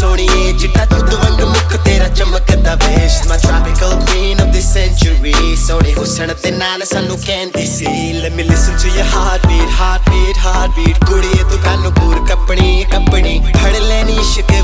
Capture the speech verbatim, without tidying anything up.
सोहणीए चिट्टा दुध वांग मुख तेरा चमकदा वेश My tropical queen of this century सोहणे हुस्न ते नाल सानू कहंदी सी Let me listen to your heartbeat heartbeat heartbeat कुड़िए तू कानू पूर कपनी कपनी फड़ लेनी इश्क